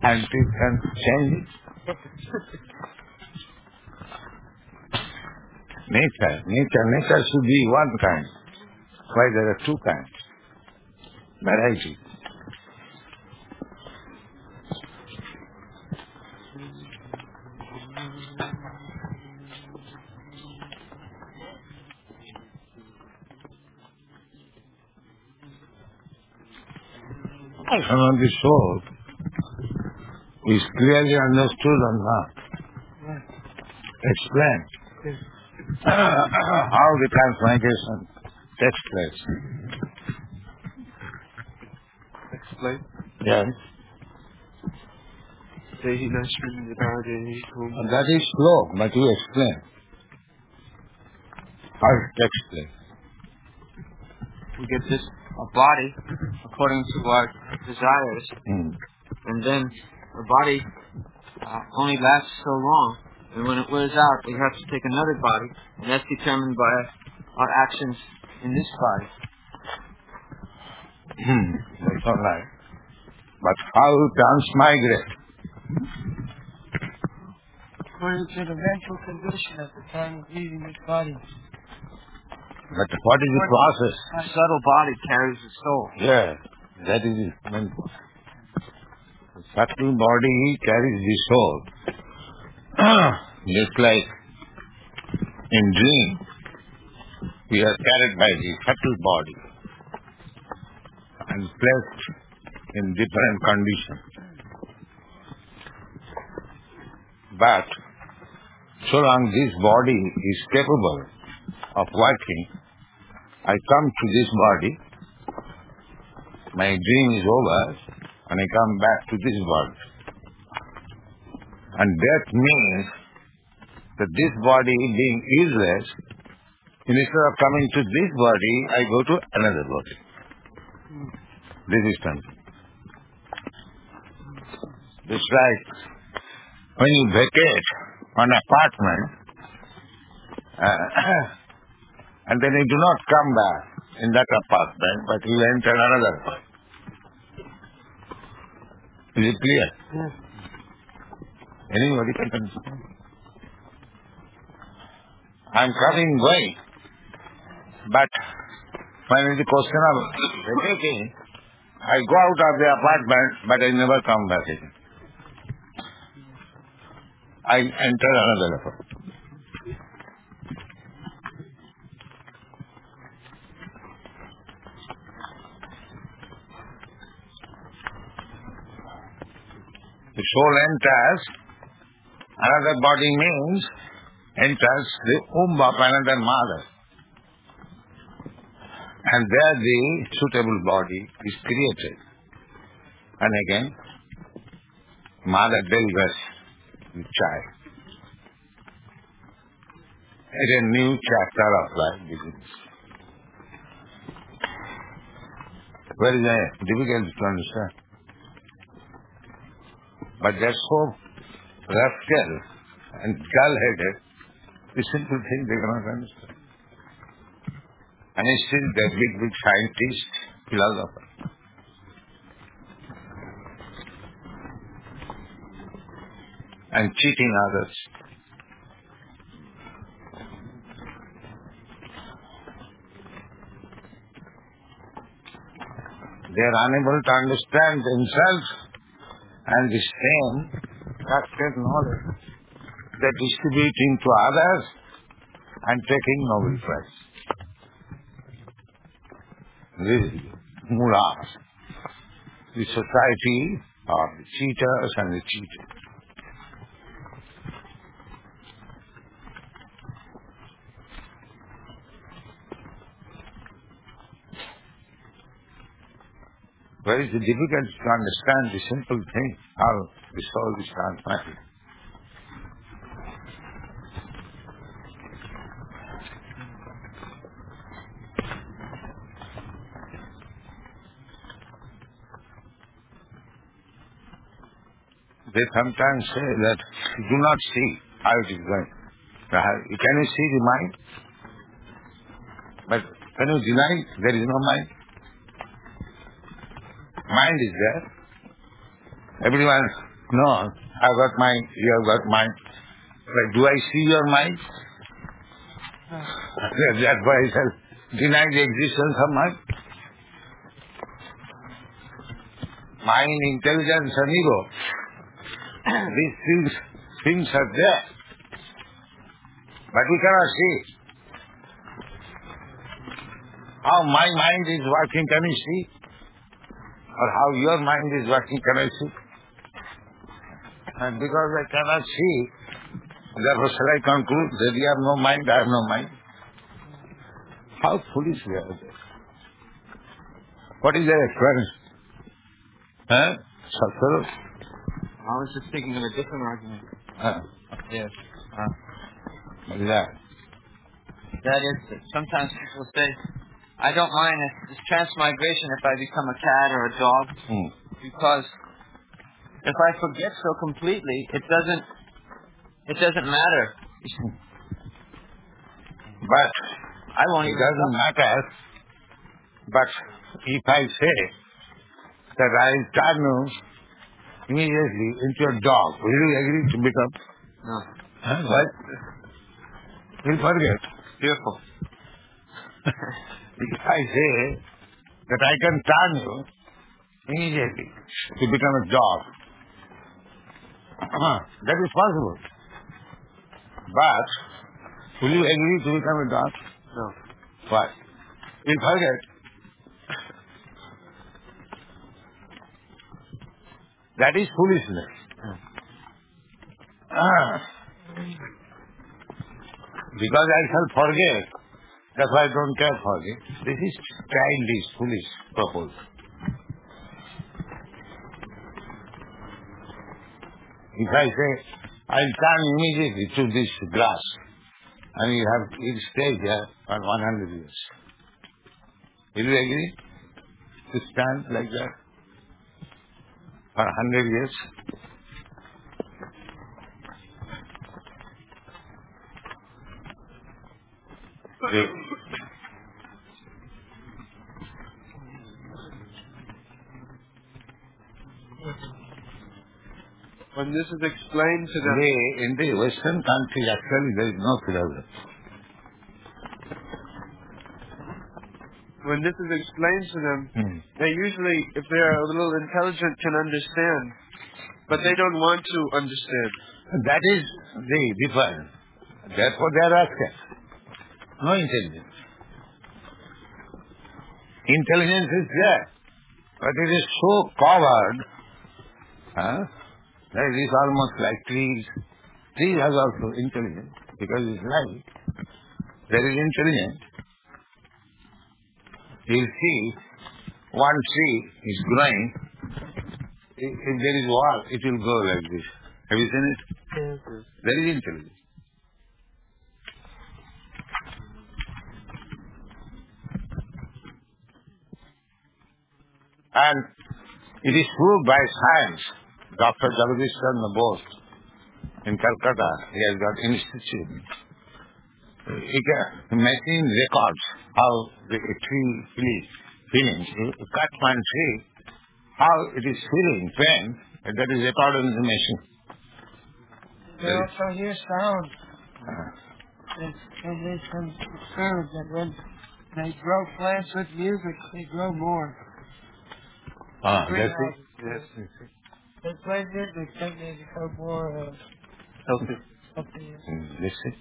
and you can change it. Nature should be one kind. Why there are two kinds? Variety. Some of the soul is clearly understood or not. Explain. How the transmigration takes place. Explain. Yes. That is slow, but you explain. How it takes place. We get this a body according to our desires, and then the body only lasts so long, and when it wears out, we have to take another body, and that's determined by our actions in this body. That's all right. But how you transmigrate? According to the mental condition at the time of leaving this body. But what is the process? The subtle body carries the soul. Yeah, that is it. The subtle body carries the soul. Just like in dream, we are carried by the subtle body and placed in different conditions. But so long this body is capable of working, I come to this body, my dream is over, and I come back to this body. And that means that this body being useless, instead of coming to this body, I go to another body. Resistance. It's like when you vacate an apartment, and then you do not come back in that apartment, but you enter another one. Is it clear? Yes. Anybody can understand? I'm coming going, but when the question of vacating, I go out of the apartment, but I never come back again. I enter another apartment. The soul enters another body means enters the womb of another mother. And there the suitable body is created. And again, mother delivers the child. And a new chapter of life begins. Very difficult to understand. But they're so rascal and dull-headed, the simple thing they cannot understand. And still they're big scientists, philosophers. And cheating others. They are unable to understand themselves and the same trusted knowledge they're distributing to others and taking Nobel Prize. This is mulas, the society of the cheaters and the cheated. Very difficult to understand the simple thing, how the soul is transmitted. They sometimes say that you do not see how it is going. Can you see the mind? But can you deny there is no mind? Mind is there. Everyone No, I've got mind, you have got mind. But do I see your mind? That's why I shall deny the existence of mind. Mind, intelligence and ego. These things are there. But we cannot see. How my mind is working, can you see? Or how your mind is working, can I see? And because I cannot see, therefore shall I conclude that you have no mind, I have no mind? How foolish we are. What is their experience? Huh? Satguru? I was just thinking of a different argument. Yes. What is that? That is, that sometimes people say, I don't mind this transmigration if I become a cat or a dog, because if I forget so completely, it doesn't matter. But I won't it even doesn't matter. But if I say that I will turn you immediately into a dog, will you agree to become? No. Huh? Why? You'll forget. Fearful. If I say that I can turn you immediately to become a dog, that is possible. But will you agree to become a dog? No. Why? You'll forget. That is foolishness. Because I shall forget, that's why I don't care for it. This is childish, foolish proposal. If I say, I'll turn immediately to this glass, and you'll stay there for 100 years. Will you agree to stand like that for 100 years? When this is explained to them, In the Western countries, actually, there is no philosophy. when this is explained to them, they usually, if they are a little intelligent, can understand, but they don't want to understand. That is the difference. Therefore, they are asking. No intelligence. Intelligence is there, but it is so covered that it is almost like trees. Trees are also intelligent because it's light. There is intelligence. You see, one tree is growing. If there is wall, it will go like this. Have you seen it? Yes. There is intelligence. And it is proved by science. Dr. Jagadish Chandra Bose in Calcutta, he has got institute. He can making records how the tree feelings. You cut one tree, how it is feeling, pain, and that is recorded in the machine. They also hear sound. And there's some experiments that when they grow plants with music, they grow more. That's it. Yes. They play music, then they become more Healthy. healthy. Listen.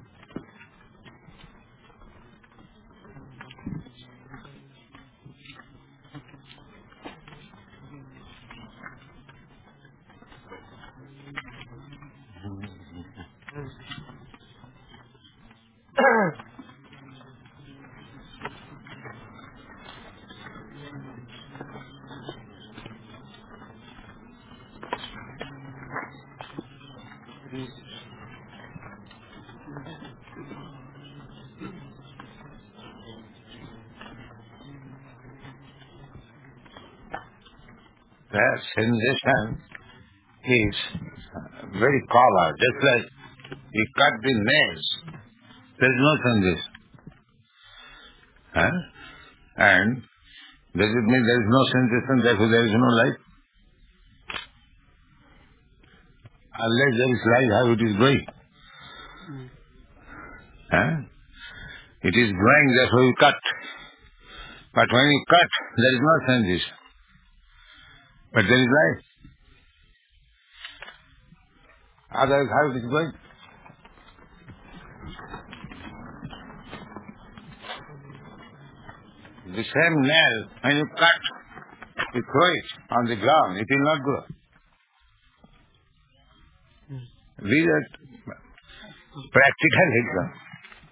That sensation is very covered. Just like you cut the nails, there is no sensation. And does it mean there is no sensation, therefore there is no life? Unless there is life, how it is growing? Huh? It is growing, therefore you cut. But when you cut, there is no sensation. But there is life. Otherwise, how it is going? The same nail, when you cut, you throw it on the ground, it will not grow. These are practical examples.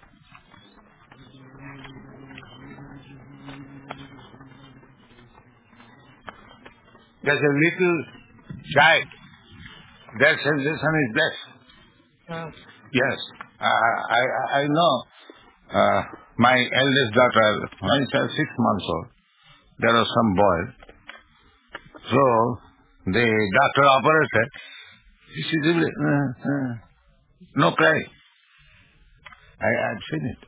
There's a little child, their sensation is less. Yes. I know my eldest daughter, when she was 6 months old, there was some boy. So the doctor operated. She did no cry. I had seen it.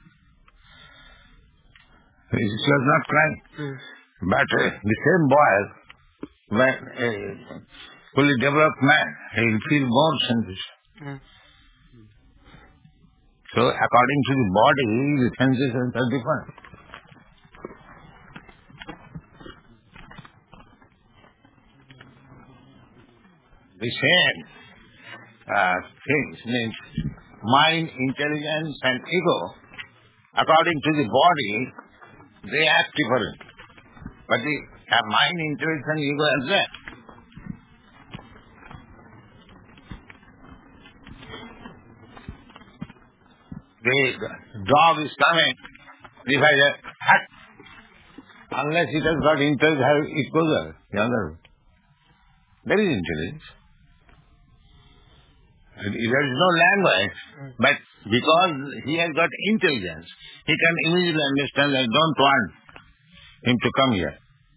She was not crying. But the same boy, when a fully developed man, he will feel more sensation. So according to the body, the sensations are different. The same things means mind, intelligence and ego, according to the body, they act different. But the mind, intelligence and ego are there. The dog is coming, if I say, hut, unless it has got intelligence, it goes there, the other way. There is intelligence. There is no language, but because he has got intelligence, he can immediately understand I don't want him to come here.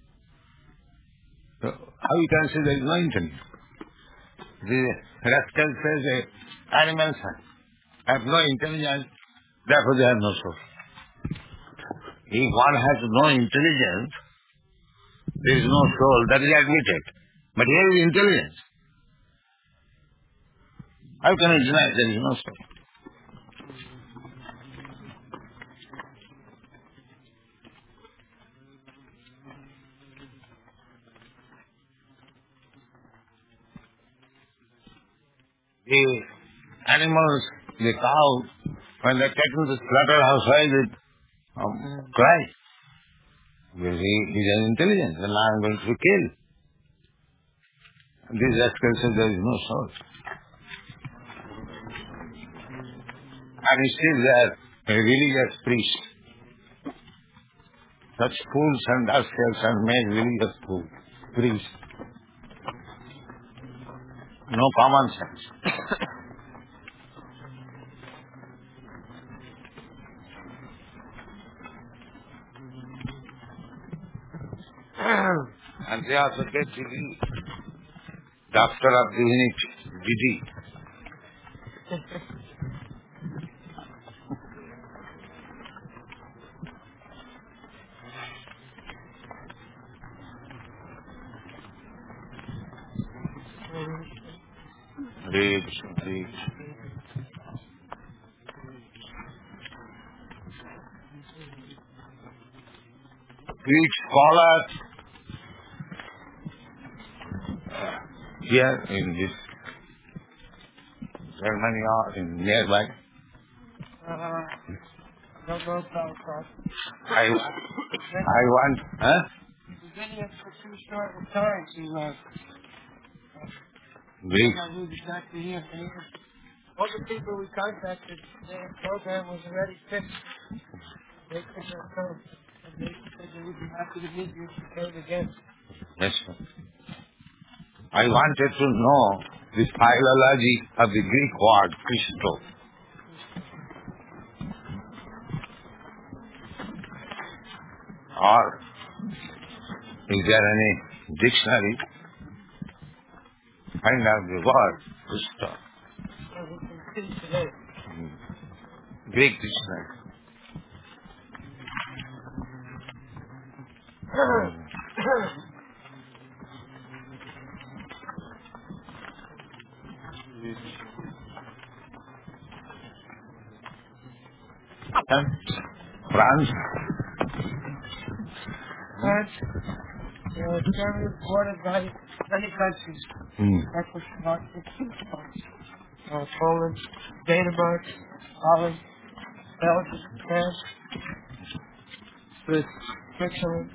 So how you can say there is no intelligence? The rascal says animals have no intelligence, therefore they have no soul. If one has no intelligence, there is no soul, that is admitted. But here is intelligence. How can you deny there is no soul? The animals, the cow, when they are taken to the slaughterhouse, why they cry? Because he has intelligence, and now I am going to kill. This rascal says there is no soul. And he still there, a religious priest. Such fools and rascals are made religious fools, priests. No common sense. And they also get the doctor of divinity, Didi. Read. Greek scholars here in this Germany or in nearby. I want, huh? Virginia for too short a time to Greek. who's exactly here. All the people we contacted, their program was already fixed. They could not come. And they said they would be happy to meet you if you came again. Yes, sir. I wanted to know the philology of the Greek word Christo. Or is there any dictionary? Find out the word Christo. So we can see today. Greek dictionary. France? France, Germany is bordered by many countries. Poland, Denmark, Holland, Belgium, France, Switzerland.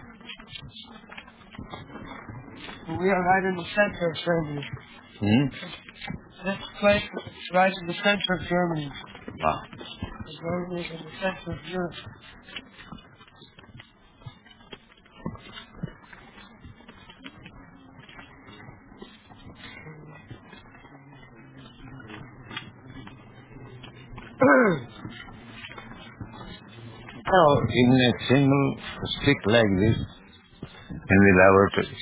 We are right in the center of Germany. This place is right in the center of Germany. Germany is in the center of Europe. In a single stick like this in the laboratory.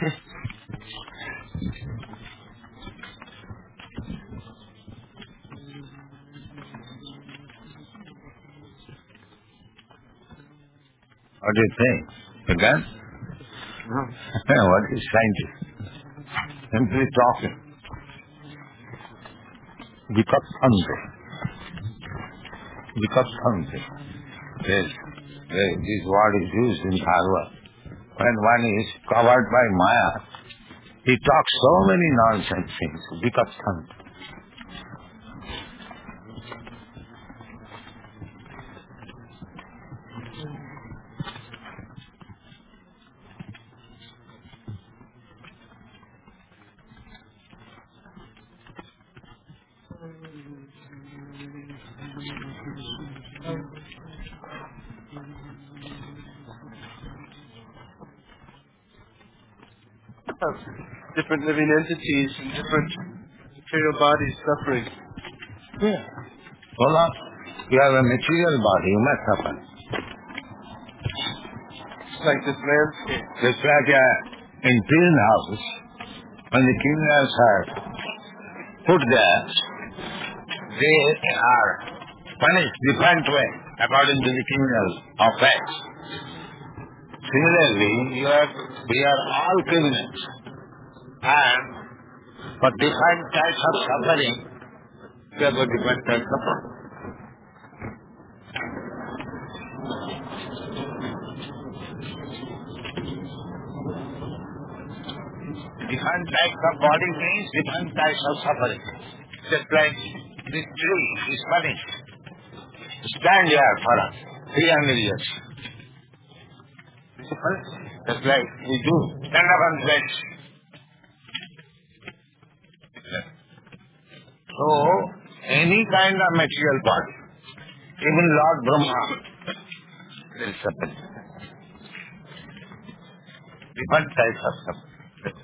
What do you think? Again? No. What is scientist? Simply talking. Becomes something. Yes. This word is used in Bhagavad. When one is covered by Maya, he talks so many nonsense things. Becomes something. Different living entities and different material bodies suffering. Yeah. Well, you have a material body, you must suffer. It's like this landscape. Just like in prison houses, when the criminals are put there, they are punished different way according to the criminal offense. Similarly, we are all criminals. And for different types of suffering, we have got different types of suffering. Different types of body means different types of suffering. Just like this tree is punished. Stand here for 300 years. Just like we do. Stand up and stretch. So, any kind of material body, even Lord Brahma will suffer. Different types of suffering.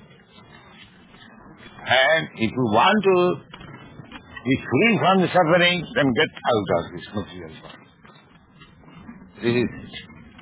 And if you want to be free from the suffering, then get out of this material body. This is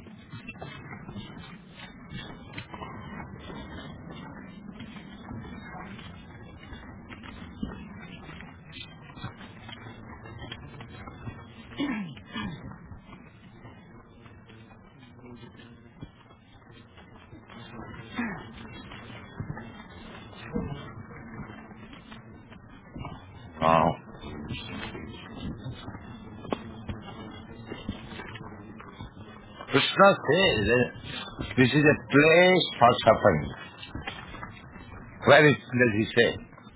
Krishna says this is a place for suffering. Where does he say?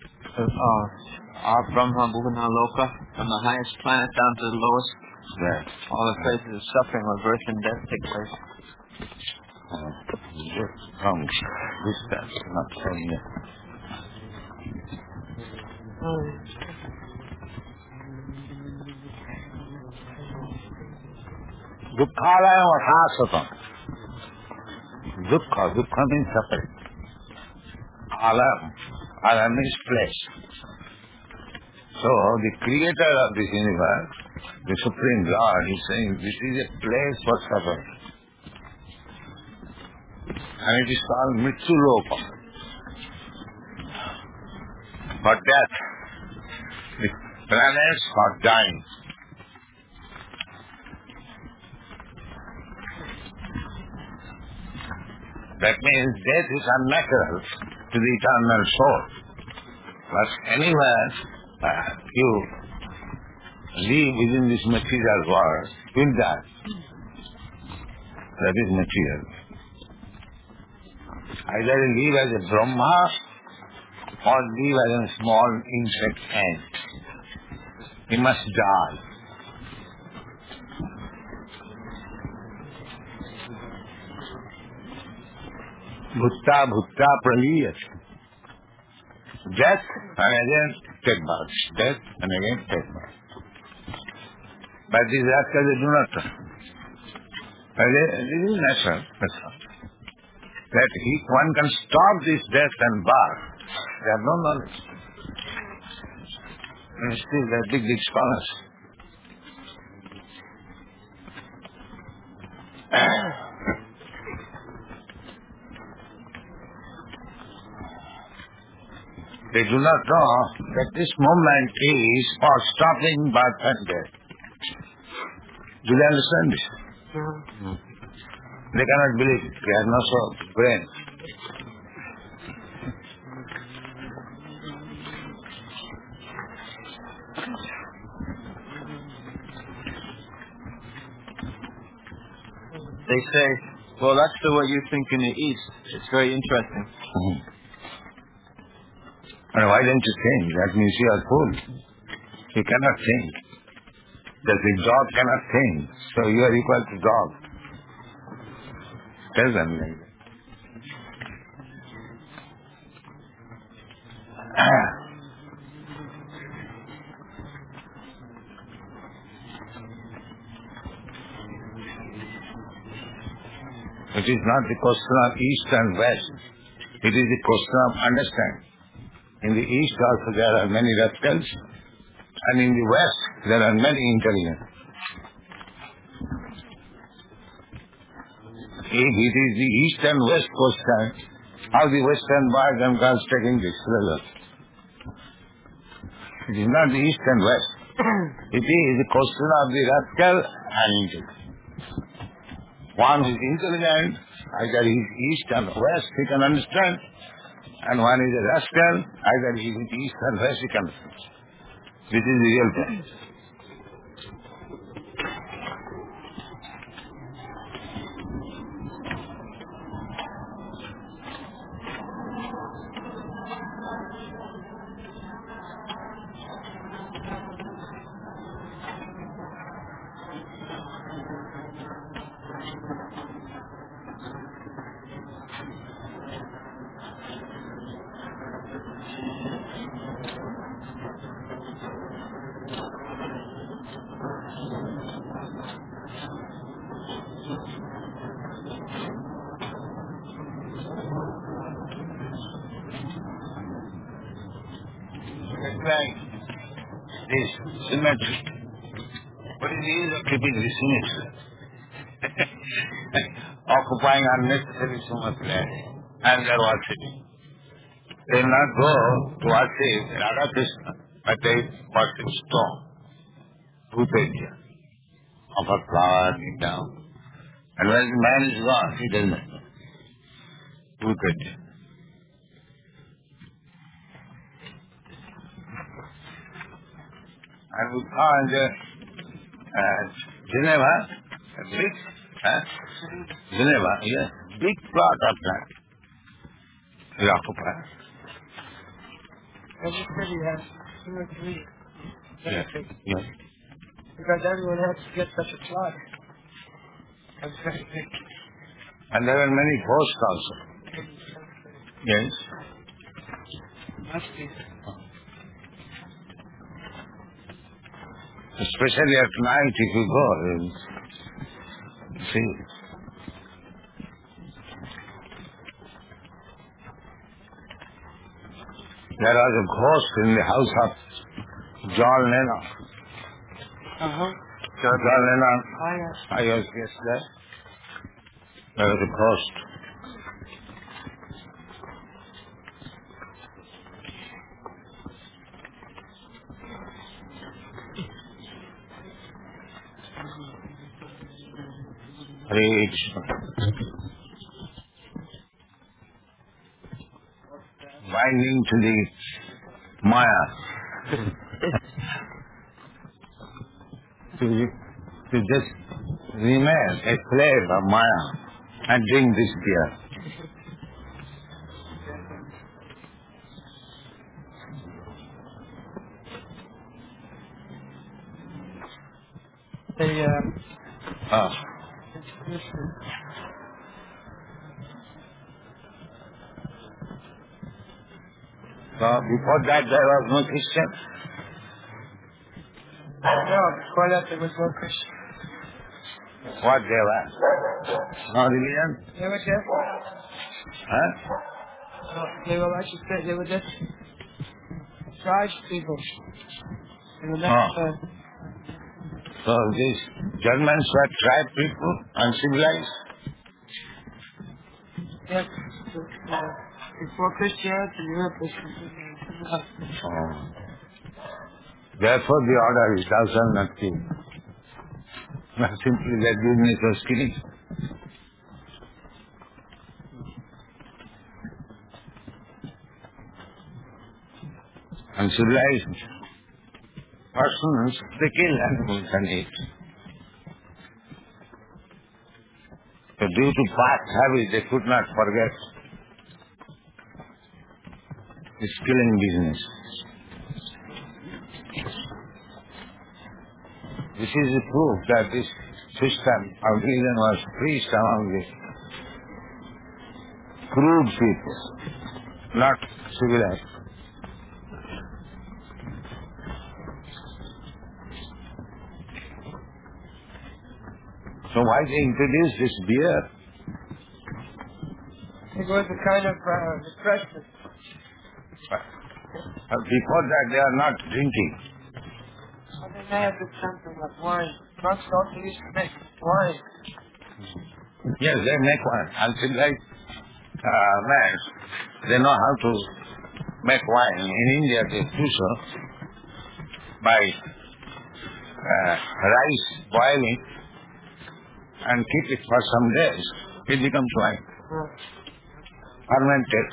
Our Brahma Bhuvana Loka, from the highest planet down to the lowest, Where? all the places of suffering where birth and death take place. From distance, not from here. Dukkhalaya Vasasatam. Dukkha means suffering. Alam means place. So the creator of this universe, the Supreme Lord, is saying this is a place for suffering. And it is called Mrityu Loka. For death. The planets are dying. That means death is unnatural to the eternal soul. But anywhere you live within this material world, will die. That is material. Either you live as a Brahma or live as a small insect ant. He must die. Bhutta bhutta praliyat. Death and again take birth. Death and again take birth. But these rascals, they do not know. This is natural. That's all. That if one can stop this death and birth, they have no knowledge. And still they are big scholars. They do not know that this moment is for stopping birth and death. Do they understand this? They cannot believe it. They have no soul, brain. They say, well, that's the way you think in the East. It's very interesting. And why don't you think? That means you are fool. You cannot think. That the dog cannot think. So you are equal to dog. Tell them like that. It is not the question of East and West. It is the question of understanding. In the East also there are many rascals, and in the West there are many intelligent. If it is the East and West question, how the Western boys and girls taking this result? It is not the East and West. It is the question of the rascal and intelligent. One who is intelligent, either he is East and West, he can understand. And one is a rascal, either he is East and West, he can understand. This is the real point. Like this symmetry. What is the use of keeping this symmetry? Occupying unnecessary so much land and they are worshipping. They will not go to worship Radha Krishna, but they worship stone, Bhuteja, offer flower, kneel down. And when the man is gone, he does not know. Bhuteja. And we found Geneva, a big, Geneva, yes, big plot of land. We occupy. Every city has 2 or 3 benefits. Yes. Because everyone has to get such a plot. That's very big. And there are many posts also. Yes. Must be. Especially at night if you go, see. There was a ghost in the house of John Lennon. John Lennon, I was yesterday. There was a ghost. Hare Krishna. Binding to the Maya. to just remain a slave of Maya and drink this beer. So before that there was no Christian? No, before that there was no Christian. What they were? No religion? They were just, Huh? they were, like you said, they were just tribes people. They were not, So these Germans were tribe people, uncivilized? yes, before Christianity, Europe was completely civilized. Therefore the order is thou shalt not kill. Not simply that business was killing. Uncivilized persons, they kill animals and eat. So due to past habit, they could not forget this killing business. This is the proof that this system of religion was preached among the crude people, not civilized. So why they introduced this beer? It was a kind of refreshment. Before that they are not drinking. Well, they may have been something like wine. Monks also used to make wine. Yes, they make wine. Uncivilized men, they know how to make wine. In India they do so by rice boiling and keep it for some days. It becomes wine. Fermented.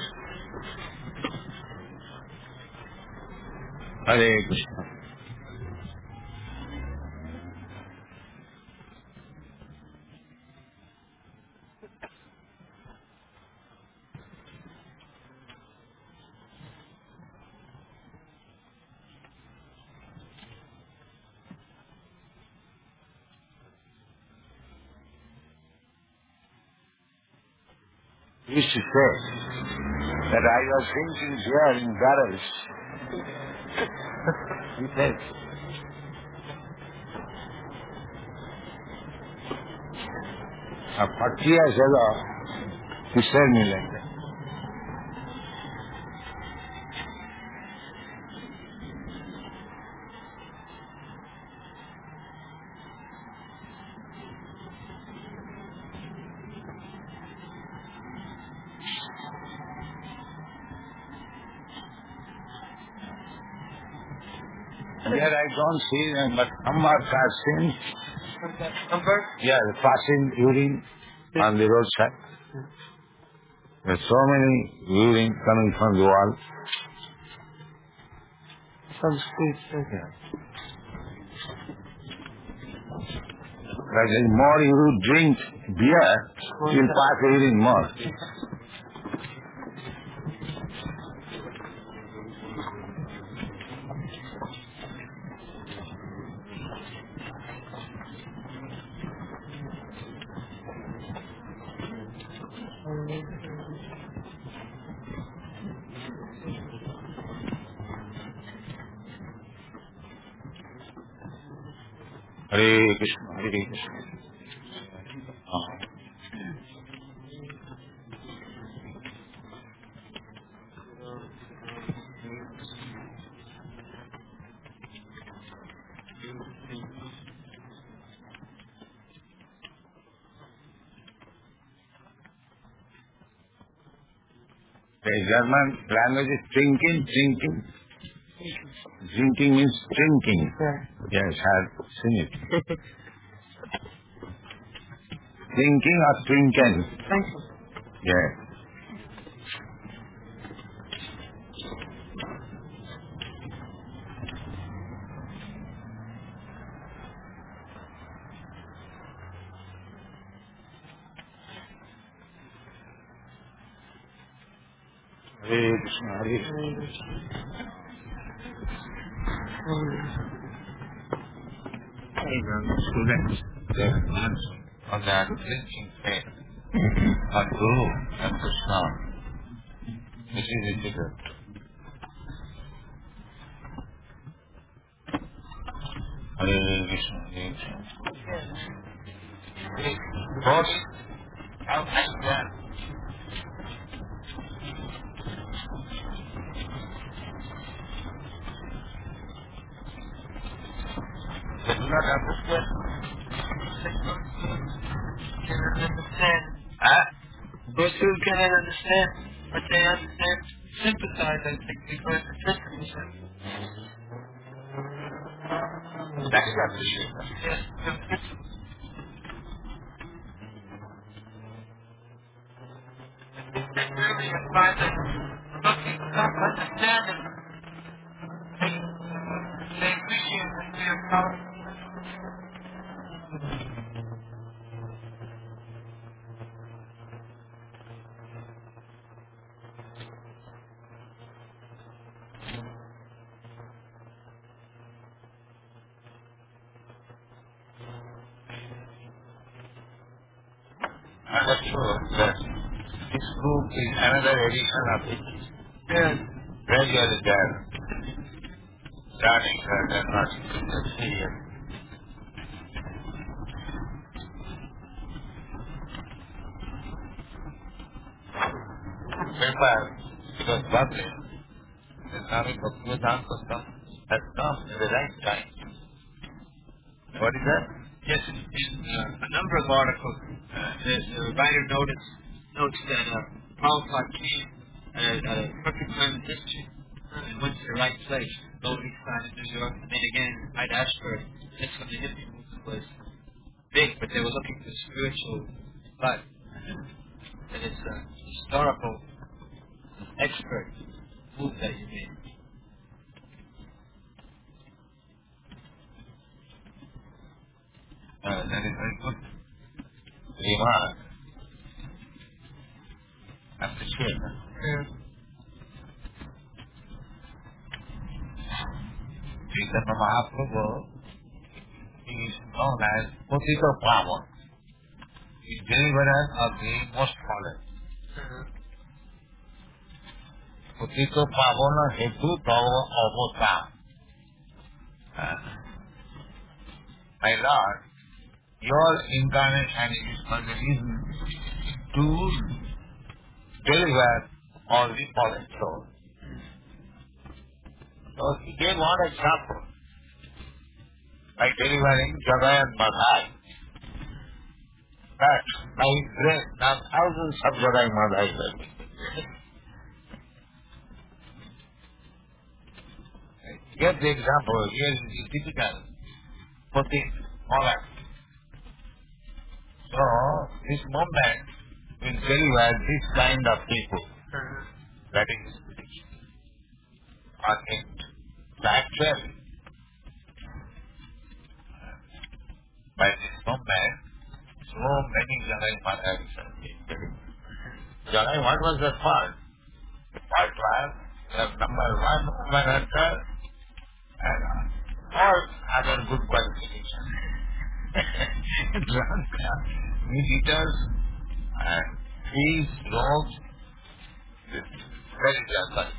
Hare Krishna. He used to say that I was drinking beer in barrels. He said, a 40 years ago, he said me like that. Here I don't see them, but some are passing. Yeah, passing urine on the roadside. There's so many urine coming from the wall. Some streets. Yeah. But the more you drink beer, you'll pass urine more. Hare Krishna, Hare Krishna. The German language is drinking. Drinking means drinking. Yes, I've seen it. Drinking or trinken? Trinken. Yeah. Hare Krishna, Hare Krishna. Students, they answer on that clinching faith on Guru and Krishna. This is difficult. Hare Krishna, Hare Krishna. Body, how like that? They do not understand. Cannot understand. Huh? Those who cannot understand, but they understand, sympathize, I think, because it's sympathy. That is appreciation. Yes. They really find that looking up, understanding, they appreciate that they are powerful. Understood that this group is another edition of it. Yes. Gradually they are learning that they are not serious. Paper, because public, the Islamic Bhaktivedanta system has come in the right time. What is that? Yes, in a number of articles, the writer notes that Prabhupada came at a perfect time in history and went to the right place, Lower East Side of New York, and then again Hyde Ashbury. That's when the hippie movement was big, but they were looking for spiritual life. And it's a historical expert move that you made. That is very good remark. Appreciate that. Yeah. Chaitanya Mahaprabhu is known as Patita Pavan. He is deliverer of the most fallen. Patita Pavana Hetu Tava Avatam. My Lord, your incarnation is for the reason to deliver all the fallen souls. So he gave one example by delivering Jagai and Madhai. That by his grace, now thousands of Jagai and Madhai will be. Get the example, here is typical for the fallen. So, this movement will deliver this kind of people. That is market. So actually, by this movement, so many Jagai Madhai have been delivered. Jagai, what was the fault? The fault was the number one woman hunter and all other good qualifications. Drunk, meat eaters, and thieves, rogues, very jungle.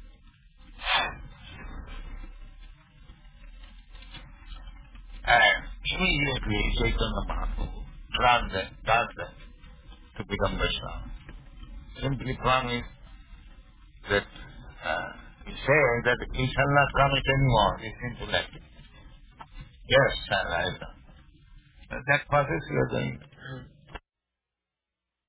And immediately Chaitanya Mahaprabhu turned them to become Vaishnava. Simply promised that he said that he shall not commit anymore this intellect. Yes, sir, I have done. That process you are doing.